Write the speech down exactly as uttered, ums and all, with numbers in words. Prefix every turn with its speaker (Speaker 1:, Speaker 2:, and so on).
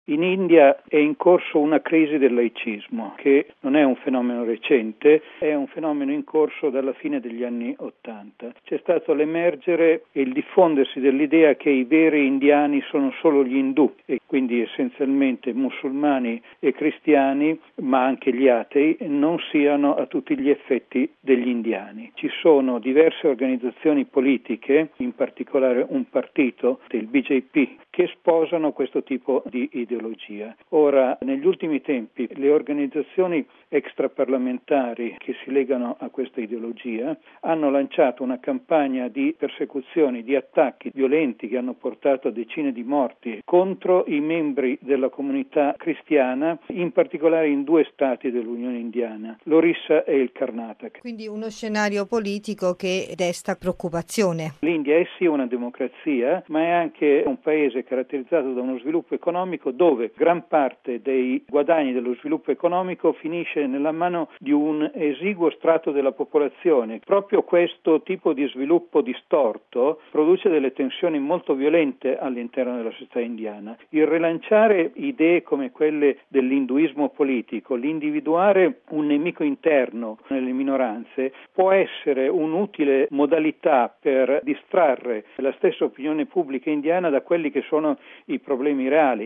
Speaker 1: In India è in corso una crisi del laicismo, che non è un fenomeno recente, è un fenomeno in corso dalla fine degli anni Ottanta. C'è stato l'emergere e il diffondersi dell'idea che i veri indiani sono solo gli indù, e quindi essenzialmente musulmani e cristiani, ma anche gli atei, non siano a tutti gli effetti degli indiani. Ci sono diverse organizzazioni politiche, in particolare un partito, il B J P, che sposano questo tipo di ideologia. Ora, negli ultimi tempi, le organizzazioni extraparlamentari che si legano a questa ideologia hanno lanciato una campagna di persecuzioni, di attacchi violenti che hanno portato a decine di morti contro i membri della comunità cristiana, in particolare in due stati dell'Unione Indiana, l'Orissa e il Karnataka.
Speaker 2: Quindi uno scenario politico che desta preoccupazione.
Speaker 1: L'India è sì una democrazia, ma è anche un paese caratterizzato da uno sviluppo economico dove gran parte dei guadagni dello sviluppo economico finisce nella mano di un esiguo strato della popolazione. Proprio questo tipo di sviluppo distorto produce delle tensioni molto violente all'interno della società indiana. Il rilanciare idee come quelle dell'induismo politico, l'individuare un nemico interno nelle minoranze, può essere un'utile modalità per distrarre la stessa opinione pubblica indiana da quelli che sono i problemi reali.